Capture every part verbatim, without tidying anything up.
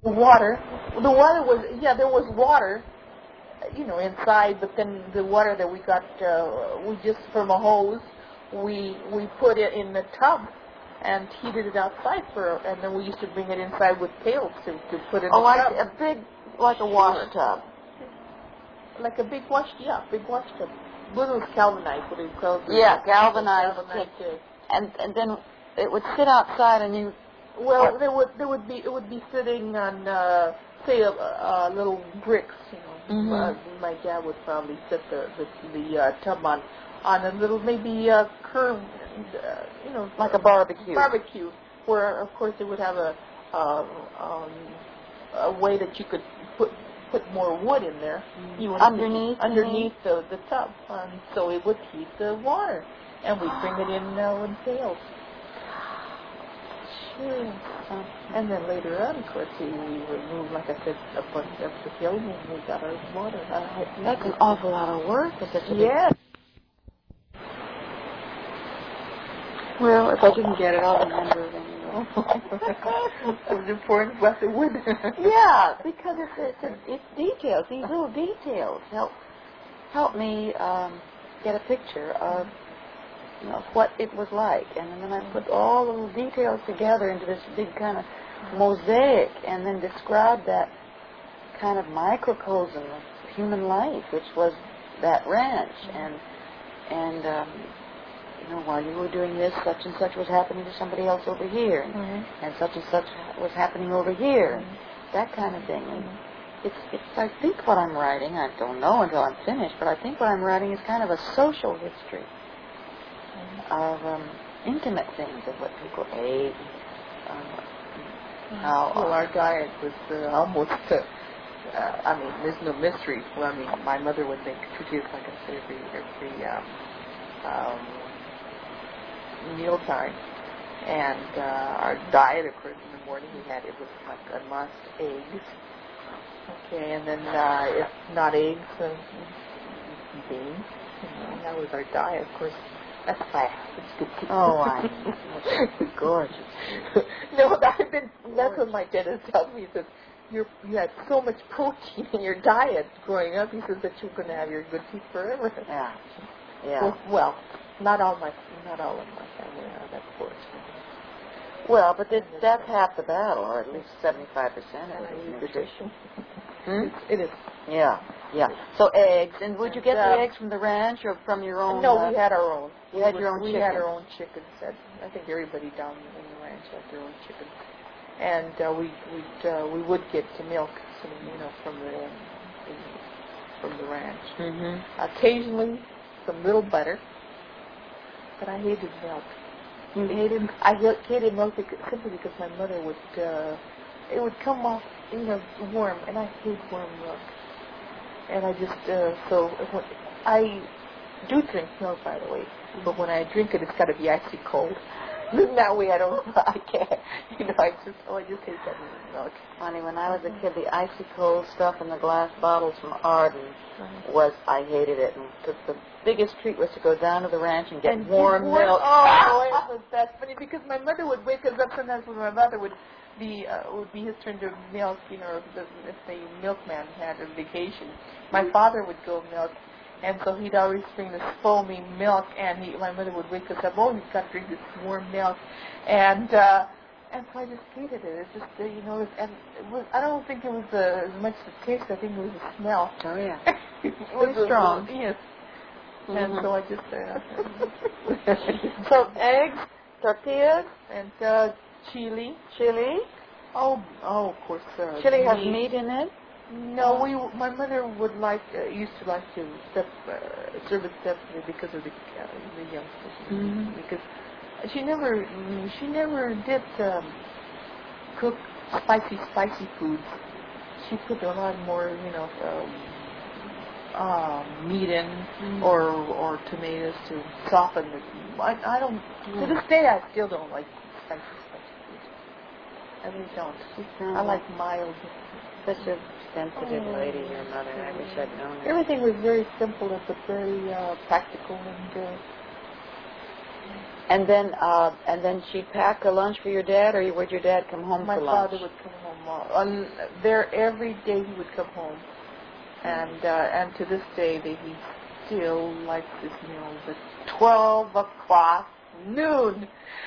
Water. The water was, yeah, there was water, you know, inside, but then the water that we got, uh, we just, from a hose, we we put it in the tub and heated it outside for, and then we used to bring it inside with pails to, to put in oh, the like tub. a big, like a wash tub. Like a big wash, yeah, big wash tub. What was galvanized? What do you call it? Yeah, galvanized. galvanized uh, and and then it would sit outside, and you. Well, there would there would be it would be sitting on uh, say a, a little bricks, you know. Mm-hmm. Uh, my dad would probably sit the the, the uh, tub on on a little maybe uh, curved, uh, you know, like a barbecue. Barbecue, where of course it would have a uh, um, a way that you could put put more wood in there. Mm-hmm. You would underneath underneath the the tub, um, so it would heat the water, and we'd bring it in uh, in pails. Yeah. Um, and then later on, of course, we, we removed, like I said, a bunch of the hill and we got our water. Uh, That's an awful lot of work. It's such a yeah. Well, if I didn't get it, I'll remember it anyway. It was important for us it would. Yeah, because it's, it's, it's, it's details. These little details help help me um, get a picture of, you know, what it was like. And then I put all the little details together into this big kind of mosaic and then describe that kind of microcosm of human life, which was that ranch. And, and um, you know, while you were doing this, such and such was happening to somebody else over here. And, mm-hmm. and such and such was happening over here. Mm-hmm. And that kind of thing. And it's, it's, I think what I'm writing, I don't know until I'm finished, but I think what I'm writing is kind of a social history of um, intimate things of what people ate. Um, how well, our diet was uh, almost, uh, uh, I mean, there's no mystery. Well, I mean, my mother would make tortillas, like I said, every, every um, um, mealtime. And uh, our diet, of course, in the morning we had, it was like a must, eggs. Okay, and then uh, if not eggs, uh, beans. You know, that was our diet, of course. That's why I have to Oh, I know. Gorgeous. No, I've been, that's what my dentist tells me. He says, you're, you had so much protein in your diet growing up. He says that you're going to have your good teeth forever. Yeah. Yeah. Well, well, not all my, not all of my family are that fortunate. Well, but it, that's half the battle, or at least seventy-five percent of it is nutrition. Hmm? It is. Yeah, yeah. So eggs, and would you get uh, the eggs from the ranch or from your own? No, uh, we had our own. You had we, your own We chickens. had our own chickens. I think everybody down in the ranch had their own chickens. And uh, we we uh, we would get the milk, some, you know, from the, the from the ranch. Mm-hmm. Occasionally, some little butter. But I hated milk. You hated? I hated milk because, simply because my mother would. Uh, it would come off, you know, warm, and I hate warm milk. And I just uh, so when, I do drink milk, by the way, but when I drink it, it's got to be icy cold. That way, I don't. I can't. You know, I just. Oh, I just hate that milk. Funny, when I was a kid, the icy cold stuff in the glass bottles from Arden uh-huh. was, I hated it. And the, the biggest treat was to go down to the ranch and get and warm warm, milk. Oh, it was that funny because my mother would wake us up sometimes when my mother would be uh, would be his turn to milk. You know, if the, if the milkman had a vacation, my father would go milk. And so he'd always bring this foamy milk, and he, my mother would wake us up, oh, you've got to drink this warm milk. And uh, and so I just hated it. It just, uh, you know, it, and it was, I don't think it was uh, as much the taste, I think it was the smell. Oh, yeah. It was was strong. A, yes. Mm-hmm. And so I just, uh, so eggs, tortillas, and uh, chili. Chili. Oh, oh, of course. Uh, Chili has meat. meat in it? No, we. My mother would like uh, used to like to step, uh, serve it separately because of the uh, the youngsters. Mm-hmm. Because she never she never did um, cook spicy spicy foods. She put a lot more, you know, um, uh, meat in mm-hmm. or or tomatoes to soften it. I, I don't. Mm-hmm. To this day, I still don't like spicy spicy foods. I really don't. I like mild. Such a sensitive lady, your mother. I wish I'd known her. Everything was very simple, but very uh, practical and. Uh, and then, uh, and then she'd pack a lunch for your dad, or would your dad come home my for lunch? father would come home uh, on there every day. He would come home, and uh, and to this day, that he still likes his meals at twelve o'clock noon,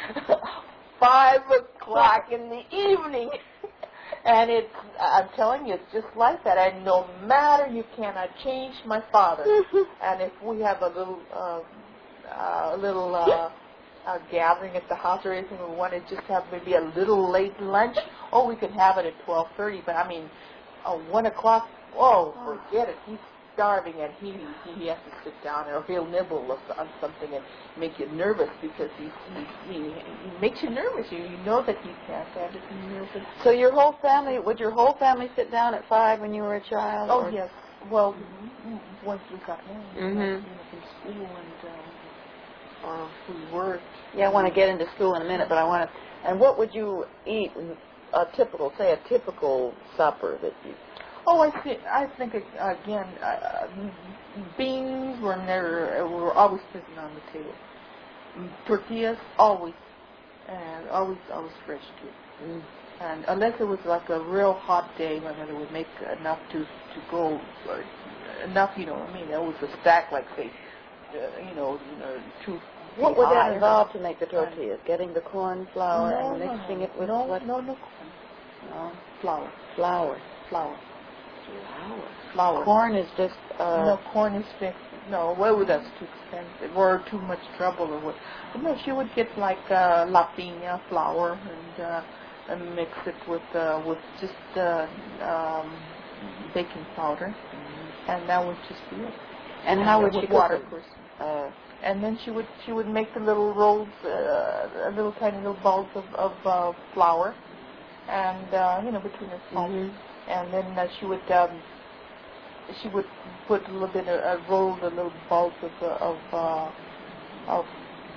five o'clock in the evening. And it's, I'm telling you, it's just like that. And no matter, you cannot change my father. And if we have a little, uh, uh, a little uh, uh, gathering at the house or anything, we want to just have maybe a little late lunch, oh, we can have it at twelve thirty. But I mean, uh, one o'clock, oh, forget it. He's starving, and he he has to sit down, or he'll nibble on something and make you nervous because he he, he, he makes you nervous. You, you know that he can't have it in nervous. So your whole family, would your whole family sit down at five when you were a child? Oh or? yes. Well, mm-hmm. once we got married, mm-hmm. you know, from school and uh, or we worked. Yeah, I want to get into school in a minute, but I want to. And what would you eat? A typical, say, a typical supper that you. Oh, I think I think again, uh, beans were never were always sitting on the table. Tortillas always, and always always fresh too. Mm. And unless it was like a real hot day, my mother would make enough to to go uh, enough. You know, I mean, it was a stack like say, uh, you know, you know, two. What would that involve to make the tortillas? Getting the corn flour no, and mixing no, it with no, what? No, no, corn. No, flour, flour, flour. Flour. Flour. Corn is just. Uh, no, corn is fixed. No, well, that's too expensive or too much trouble or what. But no, she would get like uh, la piña flour and uh, and mix it with uh, with just uh, um, baking powder, mm-hmm. and that would just be it. And how would she water, cook it? Uh, and then she would she would make the little rolls, uh, little tiny little balls of of uh, flour, and uh, you know between her palms. Mm-hmm. And then uh, she would um, she would put a little bit of uh, roll the little balls of uh, of uh, of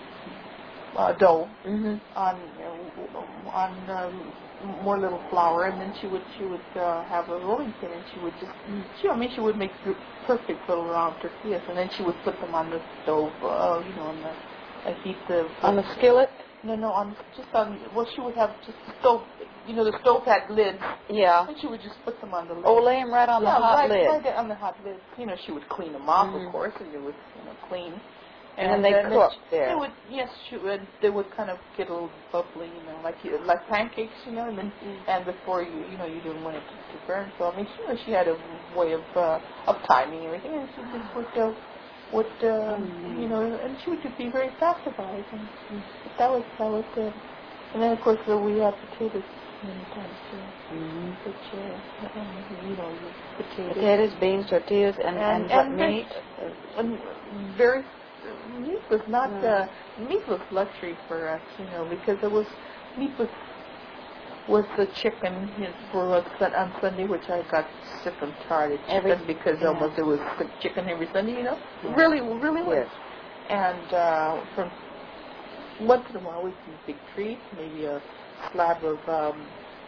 uh, dough mm-hmm. on uh, on uh, more little flour, and then she would she would uh, have a rolling pin, and she would just mm. she I mean she would make perfect little round tortillas, and then she would put them on the stove, uh, you know, on the uh, heat the on the skillet. No, no, on just on. Well, she would have just the stove. You know, the stove had lids. Yeah. And she would just put them on the lid. Oh, lay them right on yeah, the hot right, lid. right on the hot lid. You know, she would clean them off, mm-hmm. of course, and they would, you know, clean. And, and then they cook there. They would, yes, she would. They would kind of get a little bubbly, you know, like like pancakes, you know. And then, mm-hmm. and before you, you know, you didn't want it to, to burn. So I mean, you know, she had a way of uh, of timing everything, and she just would. Uh, would uh, mm-hmm. you know, and she would just be very pacified, and mm-hmm. that was that was good. And then of course uh, we had potatoes many times too. Mm-hmm. Which uh, um, you know, potatoes, potatoes, beans, tortillas, and and, and, and what meat? And very uh, meat was not mm. uh, meat was luxury for us, you know, because it was meat was was the chicken you know, for us on Sunday, which I got sick and tired of chicken every, because yeah. almost it was chicken every Sunday, you know. Yeah. Really, really was. Yes. And uh, from once in a while we'd do a big treat, maybe a slab of um,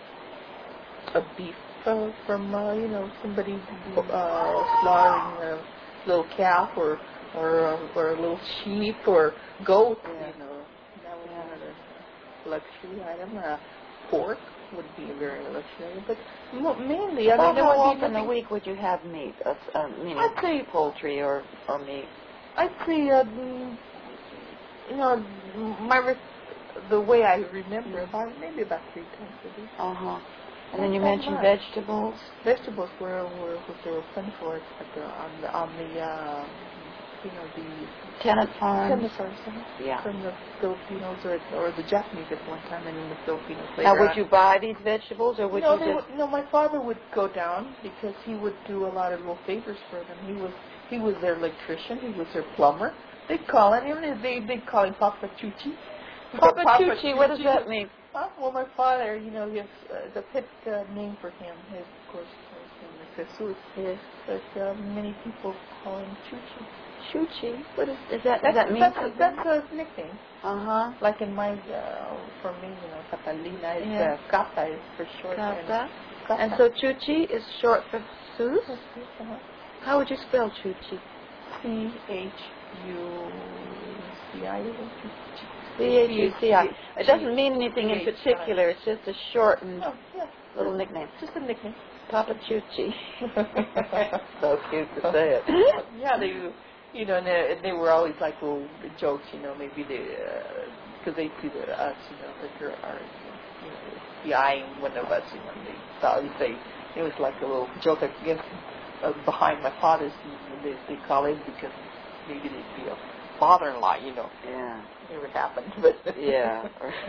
a beef uh, from uh, you know somebody uh, slaughtering a little calf or or uh, or a little sheep or goat, yeah. you know. That was yeah. another luxury item. Uh, pork would be very luxury, but mainly, I About mean, how often a week would you have meat? Uh, uh, meaning I'd say poultry or, or meat. I'd say, uh, you know, my re- the way I remember, about maybe about three times a week. Uh huh. And then you mentioned much. vegetables. Vegetables were were they were plentiful at the, on the on the uh, you know the tenant farms. Tenant farms, yeah. From the Filipinos or or the Japanese at one time, and then the Filipinos later. Now, would on. you buy these vegetables, or would no, you just? Would, no, my father would go down because he would do a lot of little favors for them. He was he was their electrician. He was their plumber. They'd call him. They they'd call him Papa Chuchi. Papa, Papa Chuchi. What does that mean? Huh? Well, my father, you know, his, uh, the pet uh, name for him, his, of course, his name is Jesus. Yes. But uh, many people call him Chuchi. Chuchi? What is, is that? Does that mean that's, something? That's a nickname. Uh huh. Like in my, uh, for me, you know, Catalina is yeah. uh, Cata is for short. Cata. And, and so Chuchi is short for Jesus? Uh-huh. How would you spell Chuchi? C H U C I. C H U C I. It doesn't mean anything in particular. It's just a shortened. Oh, yeah. Little nickname. Just a nickname. Papa Chuchi. So cute to say it. Yeah, they, you know, and they, they were always like little jokes, you know, maybe they, because uh, they see that us, you know, that they are, you know, be eyeing one of us, you know, and they thought they say it was like a little joke against uh, behind my father's, they they call him because maybe they'd be a father-in-law, you know. Yeah. Never happened, but yeah.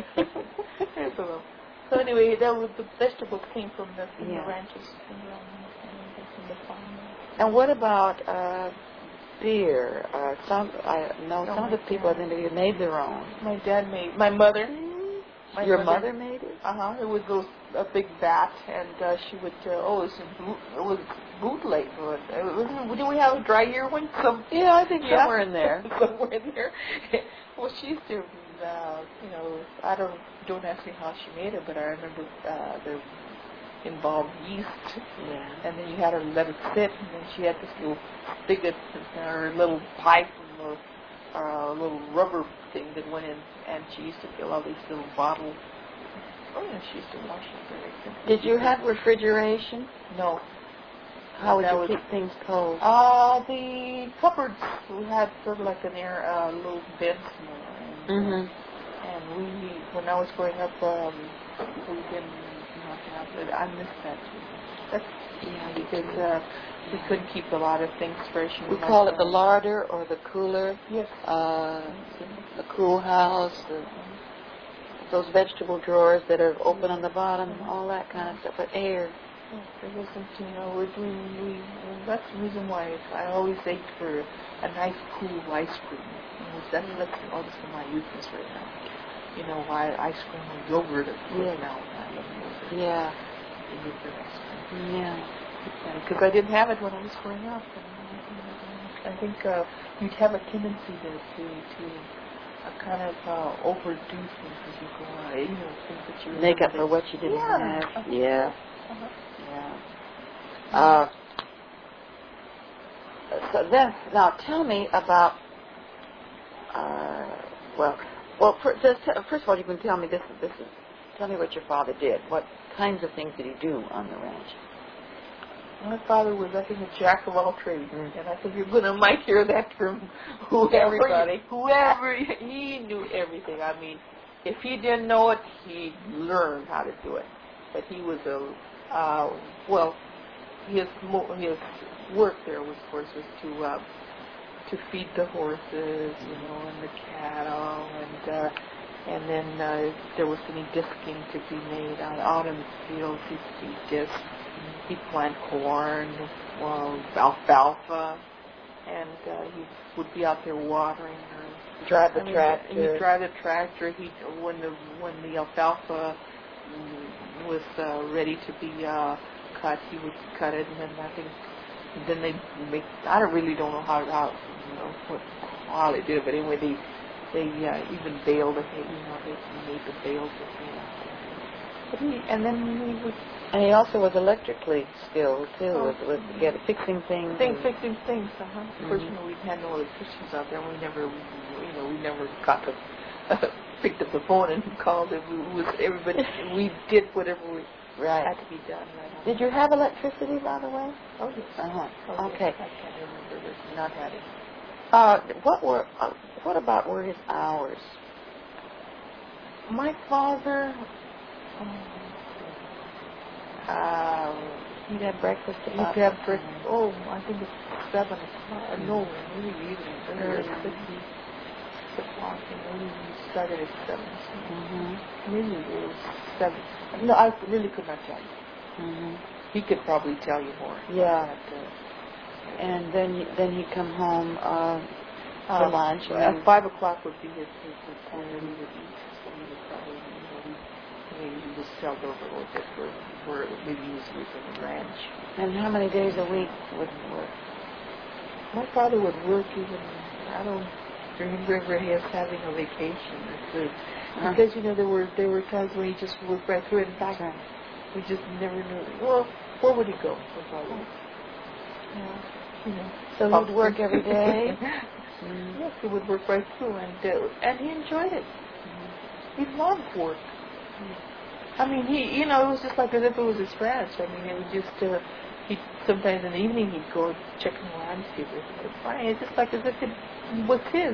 so, so anyway, that was the vegetables came from the, from yeah. the ranches, from the, from the farm. And what about uh, beer? Uh, some I know Oh, some of the people I think they made their own. My dad made. My mother. My Your mother, mother made it? Uh huh. It was those, a big vat, and uh, she would. Uh, oh, it was, boot, it was bootleg. It was, did we have a dry year one? Some. Yeah, I think yeah, somewhere in there. somewhere in there. Well, she used to. Uh, you know, I don't don't ask me how she made it, but I remember uh, the involved yeast. Yeah. And then you had her let it sit, and then she had this little spigot or little pipe and a uh, little rubber thing that went in, and she used to fill all these little bottles. Oh yeah, she used to wash it very good. Did you have refrigeration? No. How would that you was, keep things cold? Uh, the cupboards, we had sort of like an air, uh, little vents and, Mm-hmm. and we, when I was growing up, um, we didn't not have it. I miss that too. That's, yeah, because uh, we couldn't keep a lot of things fresh. We call it the larder or the cooler. Yes. Uh, the cool house, the, those vegetable drawers that are open on the bottom, mm-hmm. all that kind of stuff, but air. Yes, there wasn't, you know, we, we, we, that's the reason why I always ate for a nice cool ice cream. You know, that's, that's all this is my weakness right now. You know, why ice cream or yogurt is good now. I love yogurt. Yeah. Yogurt ice cream. Yeah. Because I didn't have it when I was growing up. And I think uh, you'd have a tendency to, to, to uh, kind of uh, overdo things as you go on. You know, things that you make up for what you didn't yeah. have. Yeah. Uh-huh. Yeah. Uh, so then, now tell me about, uh, well, well, for, just, first of all, you can tell me this, this is, tell me what your father did. What kinds of things did he do on the ranch? My father was, I think, a jack of all trades, mm. and I think you're going to might hear that from whoever. Everybody. Whoever, he knew everything. I mean, if he didn't know it, he learned how to do it. But he was a, uh, well, his his work there was, of course, was to uh, to feed the horses, you know, and the cattle, and uh, and then uh, there was any disking to be made out, out in the fields. He'd feed discs. He'd plant corn, well, alfalfa, and uh, he would be out there watering or drive the I mean, tractor. He'd drive the tractor. He when the when the alfalfa was uh, ready to be uh, cut, he would cut it, and then I think then they make. I don't really don't know how how you know what how they did it, but anyway, they they uh, even baled it. You know, they made the bales of hay. But he, and then he would. And he also was electrically skilled too, Oh. with, with get, fixing things. Things, and fixing things. Uh huh. Mm-hmm. Of course, you know, we had no electricians out there. We never, you know, we never got to uh, picked up the phone and called. It was everybody. We did whatever we right. had to be done. Right. Did you have electricity, by the way? Oh yes. Uh huh. Oh, okay. Yes. I can't remember this. Not had it. Uh, what were uh, what about were his hours? My father. Um, Um, he'd have breakfast He'd about have breakfast. Oh, I think it's seven o'clock. Uh, no, maybe evening. Maybe six, six o'clock. Maybe we started at seven. Mm-hmm. Maybe it was seven. No, I really could not tell you. Mm-hmm. He could probably tell you more. Yeah. But, uh, and then you, then he'd come home uh, for um, lunch. At and five o'clock would be his his, his time when he would eat. So he would probably, you know, he, maybe he just held over a little bit for, for maybe he was using the ranch. And how many days a week would he work? My father would work even, I don't remember him having a vacation or food. Huh? Because, you know, there were there were times when he just worked right through it. In fact, right. we just never knew. Well, where would he go? My father would, yeah, you know. So he'd work every day? Mm. Yes, he would work right through, and uh, and he enjoyed it. Mm. He loved work. Mm. I mean, he, you know, it was just like as if it was his ranch. I mean, it was just, uh, he sometimes in the evening he'd go checking around to see if it was fine. It's just like as if it was his.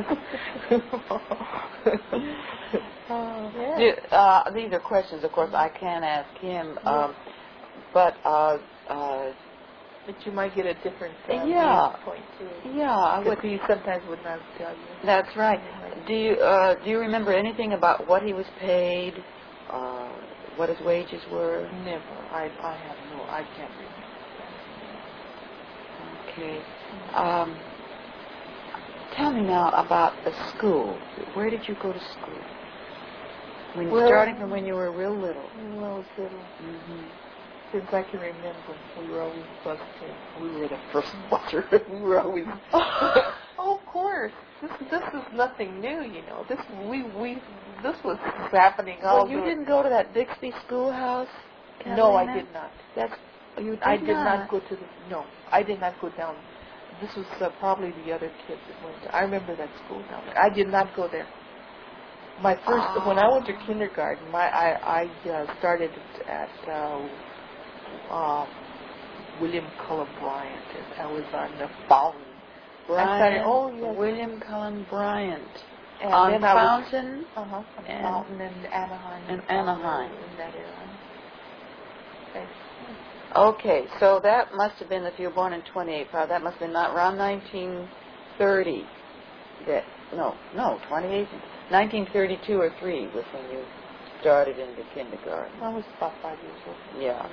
uh, yeah. Do, uh, these are questions, of course, I can ask him, um, but, uh, uh, but you might get a different uh, yeah, point too. Yeah, I would. He sometimes would not tell you. That's right. Do you uh, do you remember anything about what he was paid? Uh, what his wages were? Never. I I have no. I can't remember. Okay. Um, tell me now about the school. Where did you go to school? When well, starting from when you were real little. When I was little. Mm-hmm. Since I can remember, we were always bused. We were the first buser. We were always. Oh, of course. This this is nothing new, you know. This we we this was happening all. Well, you didn't go to that Bixby schoolhouse, Catalina? No, I did not. That's you did I did not. not go to the. No, I did not go down. This was uh, probably the other kids that went. To, I remember that school down there. I did not go there. My first oh. when I went to kindergarten, my I I uh, started at. Uh, Uh, William Cullen Bryant. I was on the Fountain. Bryant, I started, oh, yes. William Cullen Bryant. And on then Fountain? I was, uh-huh, on and Fountain and Anaheim. And Anaheim. In that area. Okay. Okay, so that must have been, if you were born in twenty-eight, probably, that must have been not around nineteen thirty. That, no, no, twenty-eight, nineteen thirty-two or three was when you started into kindergarten. I was about five years old. Yeah.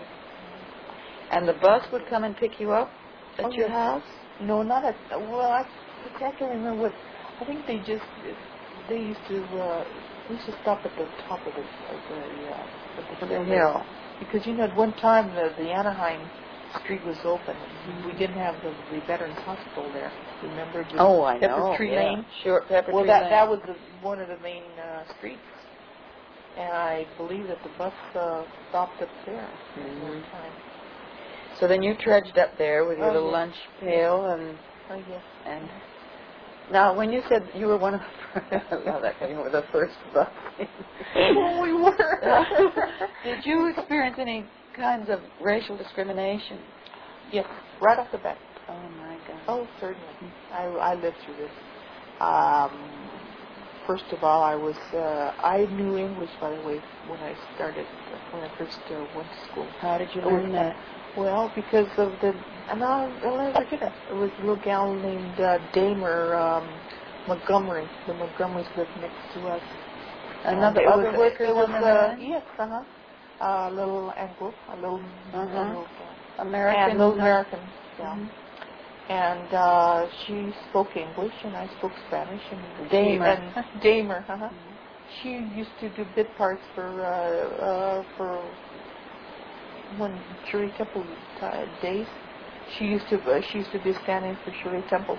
And the bus would come and pick you up at oh, your yes. house? No, not at, well, I, I can't remember what, I think they just, they used to, uh, we used to stop at the top of the, of the, uh, of the, the hill. Because, you know, at one time the, the Anaheim Street was open. Mm-hmm. We didn't have the, the Veterans Hospital there. Remember? The Oh, I Pepper know. Tree yeah. Lane? Sure, Pepper well, Tree that, Lane. that was the, one of the main uh, streets. And I believe that the bus uh, stopped up there mm-hmm. at one time. So then you trudged up there with your oh, little yes. lunch pail and... Oh, yes. And now, when you said you were one of the now that you were the first bus, well, we were. Did you experience any kinds of racial discrimination? Yes, right off the bat. Oh my God. Oh, certainly. I, I lived through this. Um, first of all, I was uh, I knew English, by the way, when I started when I first uh, went to school. How did you learn that? Well, because of the, and I'll, I'll never forget it. It was a little gal named uh, Damer um, Montgomery. The Montgomerys lived next to us. Another um, other was, workers it was, on the uh, line? Yes, uh-huh. A uh, little Anglo, a little, uh-huh. a little uh, American. And little American, yeah. Mm-hmm. And uh, she spoke English, and I spoke Spanish. And Damer. She, and Damer, uh-huh. Mm-hmm. She used to do bit parts for, uh, uh, for... when Shirley Temple uh, days, she used to uh, she used to be standing for Shirley Temple,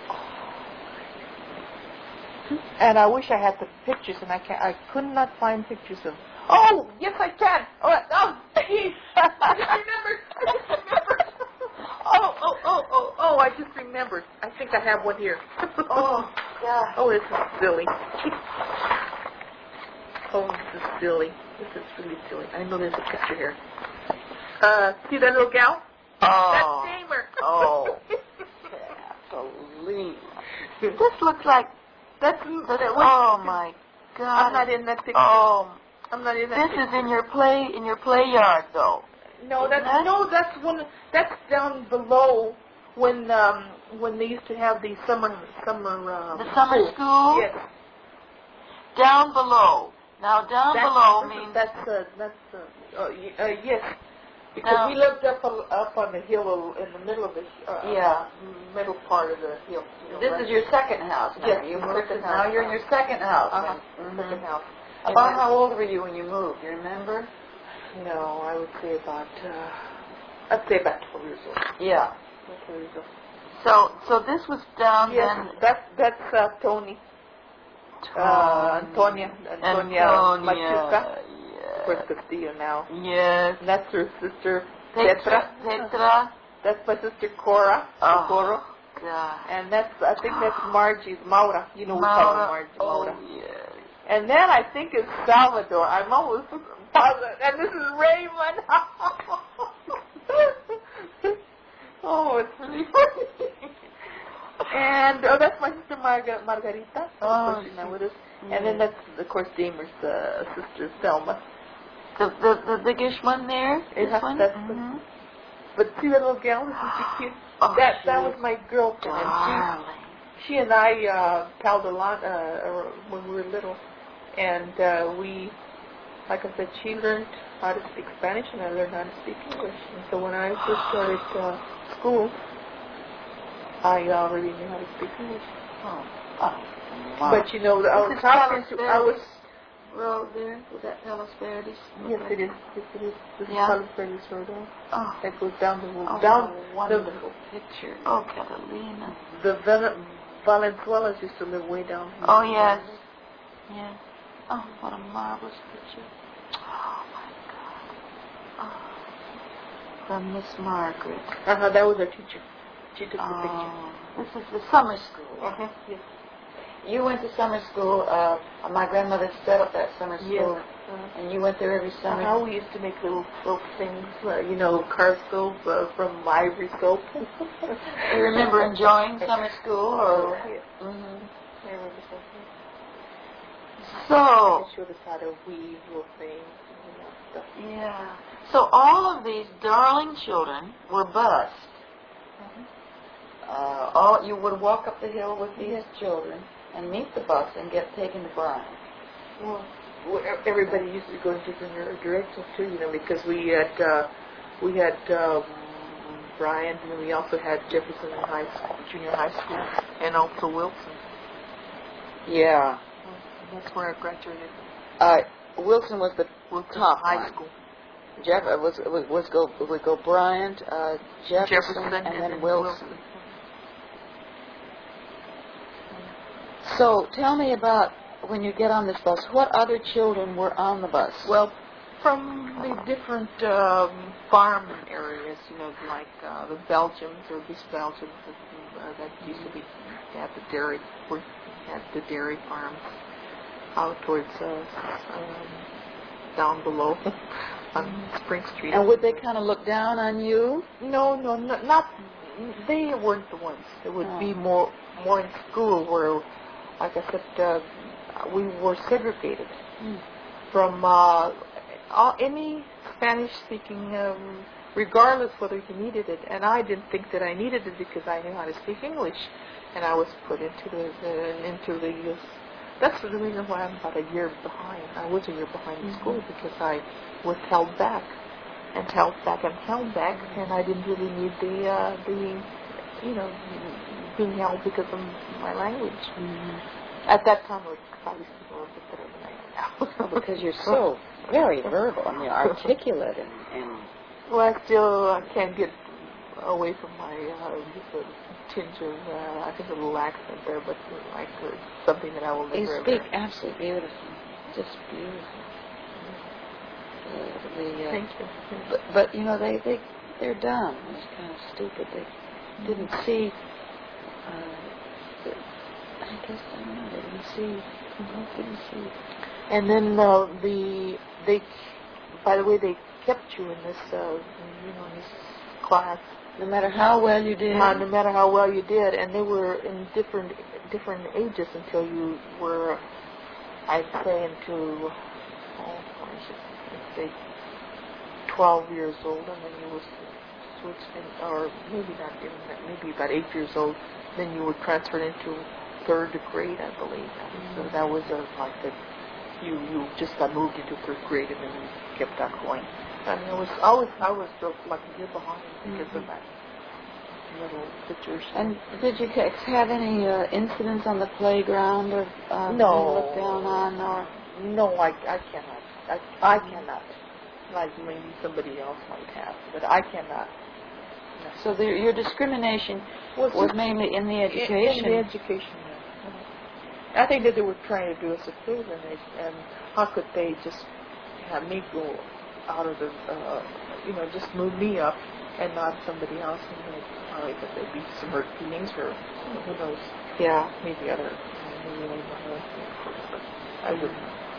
and I wish I had the pictures, and I can I could not find pictures of. Oh, yes, I can. Oh, oh geez. I just remembered. I just remembered. Oh, oh, oh, oh, oh! I just remembered. I think I have one here. Oh, yeah. Oh, this is silly. Oh, this is silly. This is really silly. I know there's a picture here. Uh, see that little gal? Oh. That's Damer. Oh. Kathleen. This looks like that's. That, oh my God. I'm not in that picture. Oh. I'm not in that. This picture. is in your play in your play yard though. No, that's that? no, that's one. That's down below when um when they used to have the summer summer. Um, the summer school. school? Yes. Down below. Now down that's, below means that's uh, that's uh, uh, y- uh yes. Because now, we lived up on, up on the hill in the middle of the uh, yeah middle part of the hill. You know, this right? is your second house. Now. Yes, you the moved. second Now house. you're in your second house. Uh-huh. Mm-hmm. Second house. About how old were you when you moved? Do you remember? No, I would say about uh, I'd say about twelve years old. Yeah. twelve years old. So so this was down yes, then. that's that's uh, Tony. Uh, Antonia, Antonia, Antonia, Machuca. yes. Of course, Castillo now. Yes. And that's her sister, Petra. Petra. Petra. That's my sister, Cora. Oh, Coro. God. And that's, I think that's Margie's, Maura. You know, we Maura. call her Margie, Oh, Maura. yes. And then I think it's Salvador. I'm almost positive. And this is Raymond. Oh, it's really funny. And, oh, that's my sister Marga- Margarita. Oh, she's not with us. Yeah. And then that's, of course, Damer's uh, sister, Selma. The, the, the biggish one there? This Yeah, one? that's Mm-hmm. the, but see that little gal? Isn't she cute? Oh, that that she was my girlfriend. And darling. she, she and I uh, palled a lot uh, when we were little. And uh, we, like I said, she learned how to speak Spanish and I learned how to speak English. And so when I first started uh, school, I already knew how to speak English. Oh. Oh. Wow. But you know, I was talking to, I was, road there, was that Palos Verdes? yes it is, yes it is. This Yeah. is Palos Verdes Road. Oh. That goes down the, Oh, down what the, a wonderful picture. Oh, Catalina. the Ven- Valenzuelas used to live way down here. Oh, yes. Yes. Oh, what a marvelous picture. Oh, my God. Oh. From Miss Margaret. Uh-huh, that was our teacher. She took the Oh, this is the summer school. picture. Uh-huh, yes. You went to summer school. Uh, my grandmother set up that summer school, Yes. Uh-huh. and you went there every summer. How we used to make little soap things, uh, you know, car soap uh, from ivory soap. You remember enjoying summer school, or? Oh, yes. Mm-hmm. I remember something. So. They showed us how to weave little things and you know, stuff. Yeah. So all of these darling children were bused. Uh-huh. Uh, all you would walk up the hill with these Yes. children and meet the bus and get taken to Bryan. Well, everybody used to go in different directions too, you know, because we had uh, we had um, Bryan, and we also had Jefferson in high school, junior high school, and also Wilson. Yeah. That's where I graduated. Uh, Wilson was the Wilson top high one. school. Jeff uh, was was, was go would go Bryant, uh, Jefferson, Jefferson, and, and then then Wilson. Wilson. So tell me about when you get on this bus. What other children were on the bus? Well, from the different um, farm areas, you know, like uh, the Belgians or these Belgians uh, that used to be at the dairy, were at the dairy farms out towards uh, um, down below on Spring Street. And would they kind of look down on you? No, no, no, not. They weren't the ones. It would Oh. be more more in school where, like I said, uh, we were segregated Mm. from uh, all, any Spanish-speaking, um, regardless whether you needed it. And I didn't think that I needed it because I knew how to speak English, and I was put into the, the into the. Uh, that's the reason why I'm about a year behind. I was a year behind in Mm-hmm. school because I was held back and held back and held back, and I didn't really need the uh, the you know being held because of my language. Mm-hmm. At that time, I was probably a little bit better than I am now. Because you're so very verbal and you're articulate and, and Well, I still uh, can't get away from my uh, just a tinge of, uh, I think, a little accent there, but like uh, something that I will never you ever. speak absolutely beautiful, just beautiful. Uh, the, uh, Thank you. But, but you know they they they're dumb. It's kind of stupid. They didn't see. Uh, the, I guess I don't know. They didn't see. They didn't see. And then uh, the they, by the way, they kept you in this, uh, you know, in this class. No matter how well you did. Uh, no matter how well you did, and they were in different different ages until you were, I'd say, into, oh, I should say, twelve years old, and then you were switched, in, or maybe not even that, maybe about eight years old. Then you were transferred into third grade, I believe. Mm-hmm. So that was a, like a, you you just got moved into third grade, and then you kept on going. I mean, I was always I was still like a year behind because mm-hmm. of that little situation. And did you have any uh, incidents on the playground of uh, no. being looked down on, or no, I I cannot. I I cannot. Like maybe somebody else might have, but I cannot. No. So the, your discrimination was, was mainly in the education. In, in the education. Yeah. I think that they were trying to do us a favor, and, they, and how could they just have me go out of the, uh, you know, just move me up and not somebody else? And they probably that they'd be some hurt feelings, or you know, who knows? Yeah. Maybe other. Maybe other I wouldn't.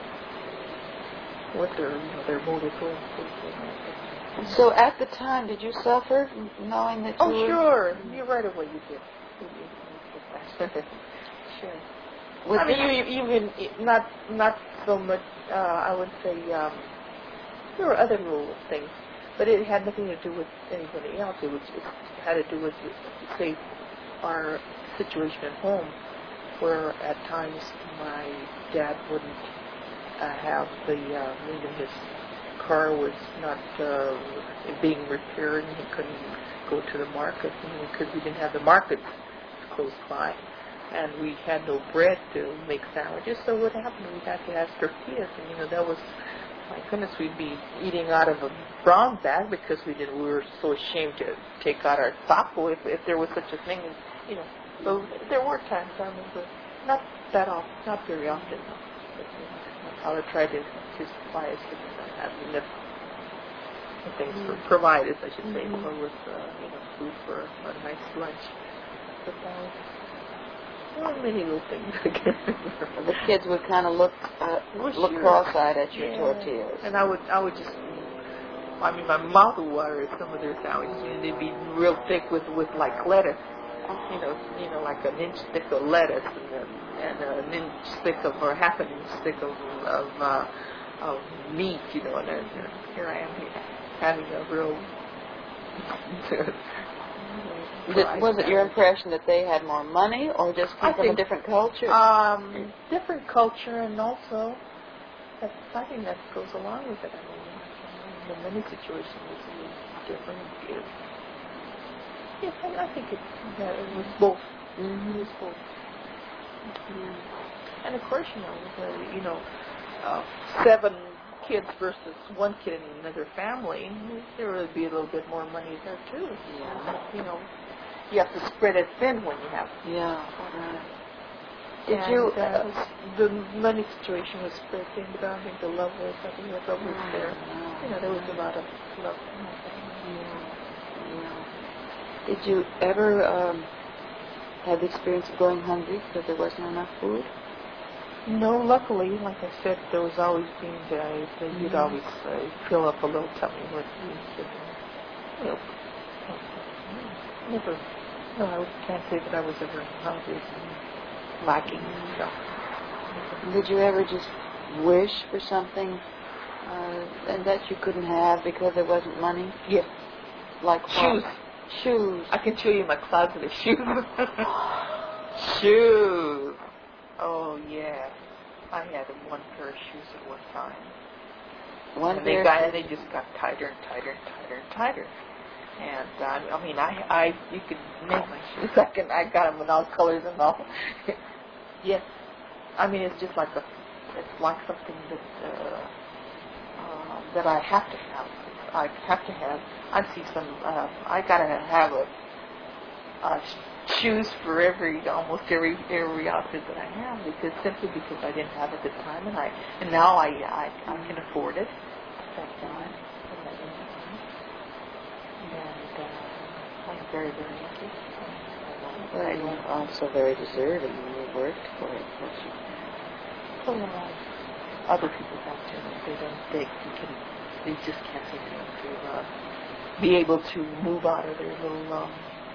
What their, you know, their motive was. So at the time, did you suffer knowing that you Oh, were... sure. You right away you did. You did. Sure. Was I mean, it- you, even not not so much. Uh, I would say um, there were other little things, but it had nothing to do with anybody else. It was just had to do with, say, our situation at home, where at times my dad wouldn't uh, have the uh, even his car was not uh, being repaired, and he couldn't go to the market because we didn't have the markets close by. And we had no bread to make sandwiches, so what happened? We had to have tortillas, and you know that was, my goodness, we'd be eating out of a brown bag because we did. We were so ashamed to take out our taco if, if there was such a thing, and you know. So there were times I remember, not that often, not very often. No. But, you know, I would try to to supply us with uh, having enough things for provided, I should say, Mm-hmm. for with uh, you know food for a nice lunch. But uh, well, many little things I can't remember. The kids would kind of look uh, Well, look sure. cross-eyed at your Yeah. tortillas. And I would, I would just, I mean, my mouth would water at some of their sandwiches. You know, they'd be real thick with, with like lettuce. You know, you know, like an inch thick of lettuce and, a, and an inch thick of, or half an inch thick of, of, uh, of meat. You know, and, and here I am here, having a real. Did, was it your impression that they had more money, or just came I from a think, different culture? Um, different culture, and also, that's, I think that goes along with it. I mean, the money situation was a little different. It, yes, I, I think it, that it was both. Mm-hmm. It was both. Mm-hmm. And of course, you know, with, uh, you know, uh, seven kids versus one kid in another family, there would be a little bit more money there too. Yeah. You know, you have to spread it thin when you have. Yeah. Right. Did and, you? Uh, the money situation was spread thin, but I don't think the love was. I think the love was there. You know, there was a lot of love. Yeah. Yeah. Did you ever um, have the experience of going hungry because there wasn't enough food? No, luckily, like I said, there was always being there. So you'd always uh, fill up a little tummy with food. You know, never. No, I can't say that I was ever hungry and lacking. No. Did you ever just wish for something uh, and that you couldn't have because there wasn't money? Yes. Like shoes. What? Shoes. I can show you my closet of shoes. Shoes. Oh yeah. I had one pair of shoes at one time. One and pair. They got, and they just got tighter and tighter and tighter and tighter. And uh, I mean, I, I, you could name my shoes. I can, I got them in all colors and all. Yes. I mean, it's just like a, it's like something that uh, uh, that I have to have. I have to have. I see some. Uh, I gotta have a. Uh, shoes for every almost every every outfit that I have because simply because I didn't have it at the time and I and now I I, I can afford it at that time and uh, I'm very very happy. Well, you were also very deserving when you worked for it. Well, uh, other people have to. They don't. They can. They just can't seem to uh, be able to move out of their little. Um,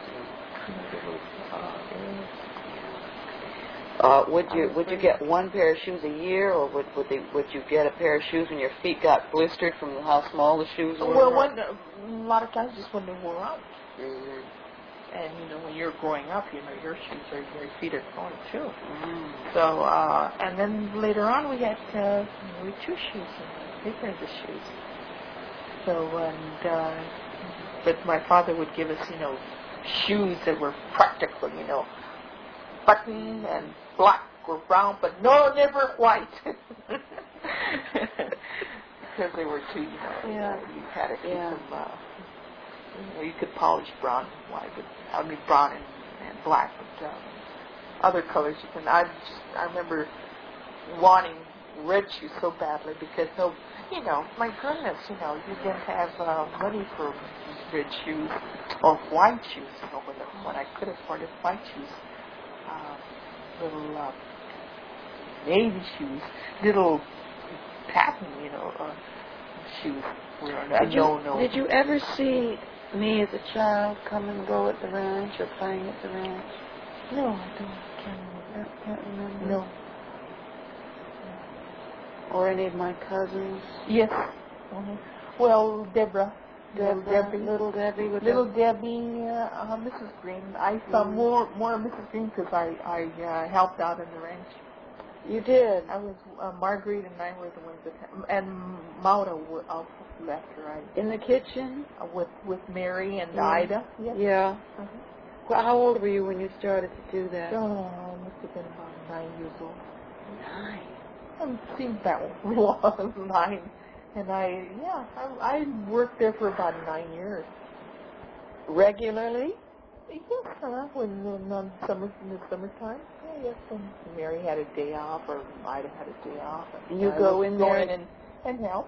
Uh, would you would you get one pair of shoes a year, or would would, they, would you get a pair of shoes when your feet got blistered from how small the shoes were? Well, one, a lot of times just when they wore out. Mm-hmm. And you know, when you're growing up, you know, your shoes are your feet are growing too. Mm-hmm. So, uh, and then later on, we had uh, we had two shoes, big pairs of shoes. So, and uh, but my father would give us, you know, shoes that were practical, you know, button and black or brown, but no, never white. Because they were too, you know, Yeah. you had to keep Yeah. them, uh, you know, you could polish brown and white, but I mean brown and, and black, but um, other colors you can, I just, I remember wanting red shoes so badly because no, you know, my goodness, you know, you didn't have uh, money for red shoes or white shoes, you know, when, the, when I could afford it, white shoes, uh, little uh, navy shoes, little patent, you know, uh, shoes were a Did you, no-no. did you ever see me as a child come and go at the ranch or playing at the ranch? No, I don't. Can't remember. I can't remember. No. Or any of my cousins? Yes. Mm-hmm. Well, Deborah. Little Deborah, Debbie. Little Debbie. With Little the, Debbie, uh, uh, Missus Green. I saw Mm. more more of Missus Green because I, I uh, helped out in the ranch. you did? I was, uh, Marguerite and I were the ones that, and Maura were out left her, right? In the kitchen? Uh, with, with Mary and Yeah. Ida. Yes. Yeah. Uh-huh. Well, how old were you when you started to do that? Oh, I must have been about nine years old. Nine. It seems that was nine. And I, yeah, I, I worked there for about nine years. Regularly? Yes, uh, when in um, summer, in the summertime. Yeah, yes, when Mary had a day off or Ida had a day off. And you I go would in go there in and, and help.